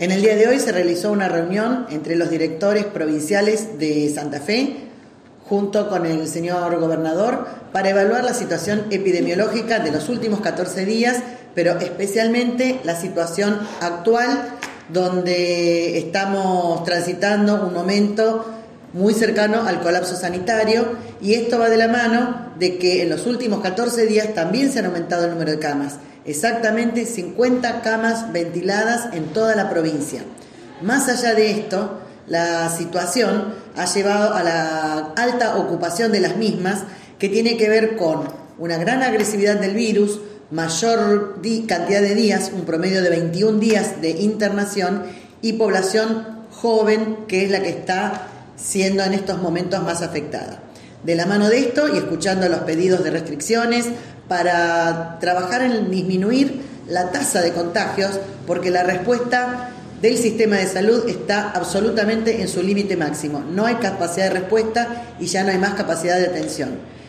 En el día de hoy se realizó una reunión entre los directores provinciales de Santa Fe, junto con el señor gobernador, para evaluar la situación epidemiológica de los últimos 14 días, pero especialmente la situación actual, donde estamos transitando un momento muy cercano al colapso sanitario, y esto va de la mano de que en los últimos 14 días también se han aumentado el número de camas. Exactamente 50 camas ventiladas en toda la provincia. Más allá de esto, la situación ha llevado a la alta ocupación de las mismas, que tiene que ver con una gran agresividad del virus, mayor cantidad de días, un promedio de 21 días de internación, y población joven, que es la que está siendo en estos momentos más afectada. De la mano de esto, y escuchando los pedidos de restricciones para trabajar en disminuir la tasa de contagios, porque la respuesta del sistema de salud está absolutamente en su límite máximo. No hay capacidad de respuesta y ya no hay más capacidad de atención.